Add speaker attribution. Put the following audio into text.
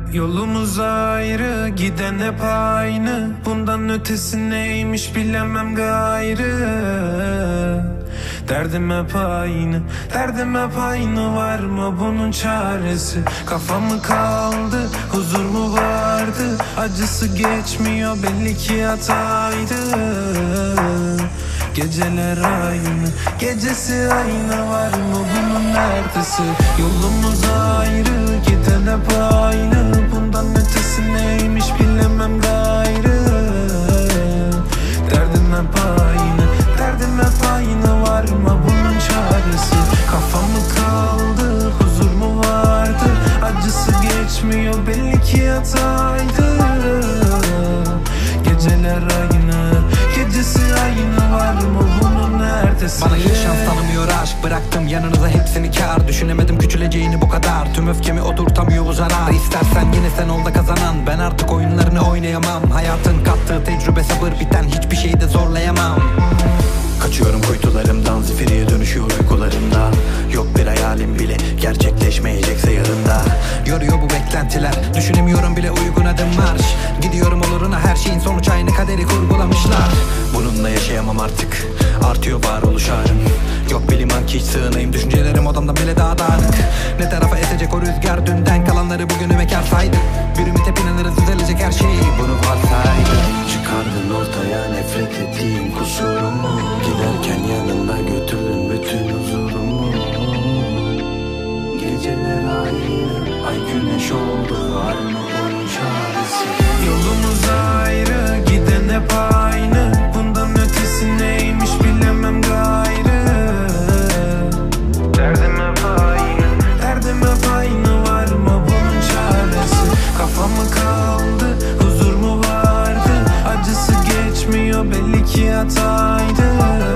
Speaker 1: Yolumuz ayrı, giden hep aynı. Bundan ötesi neymiş bilemem gayrı. Derdim hep aynı, derdim hep aynı. Var mı bunun çaresi? Kafam mı kaldı, huzur mu vardı? Acısı geçmiyor, belli ki hataydı. Geceler aynı, gecesi aynı. Var mı bunun ertesi? Yolumuz ayrı, giden hep aynı. Bundan ötesi neymiş bilemem gayrı. Derdim hep aynı, derdim hep aynı. Var mı bunun çaresi? Kafam mı kaldı, huzur mu vardı? Acısı geçmiyor, belli ki hataydı. Geceler aynı, gecesi aynı. Var mı bunun ertesi?
Speaker 2: Bana hiç şans tanımıyor aşk, bıraktım yanınıza hepsini kar. Düşünemedim küçüleceğini bu kadar, tüm öfkemi oturtamıyor bu zarar. İstersen yine sen ol da kazanan, ben artık oyunlarını oynayamam. Hayatın kattığı tecrübe, sabır, biten hiçbir şeyi de zorlayamam.
Speaker 3: Kaçıyorum kuytularımdan, zifiriye dönüşüyor uykularımda. Yok bir hayalim bile gerçekleşmeyecekse yarında.
Speaker 2: Yoruyor bu beklentiler, düşünemiyorum bile uygun adım marş. Gidiyorum oluruna, her şeyin sonuç aynı, kaderi kurgulamışlar.
Speaker 3: Bununla yaşayamam artık, artıyor varoluş ağrım. Yok biliman ki hiç sığınayım, düşüncelerim odamda bile daha dağınık.
Speaker 2: Ne tarafa esecek o rüzgar, dünden kalanları bugünüme kar saydım. Bir ümit hep inanırız düzelecek her şey, bunu varsaydım.
Speaker 3: Çıkardın ortaya nefret ettiğim kusurumu. Giderken yanında götürdün bütün huzurumu. Geceler aynı, ay güneş oldu. Var mı bunun çaresi?
Speaker 1: Yolumuz ayrı, giden hep aynı. Bundan ötesi neymiş bilemem gayrı. Derdim hep aynı, derdim hep aynı. Var mı bunun çaresi? Kafam mı kaldı, huzur mu vardı? Acısı geçmiyor, belli ki hataydı.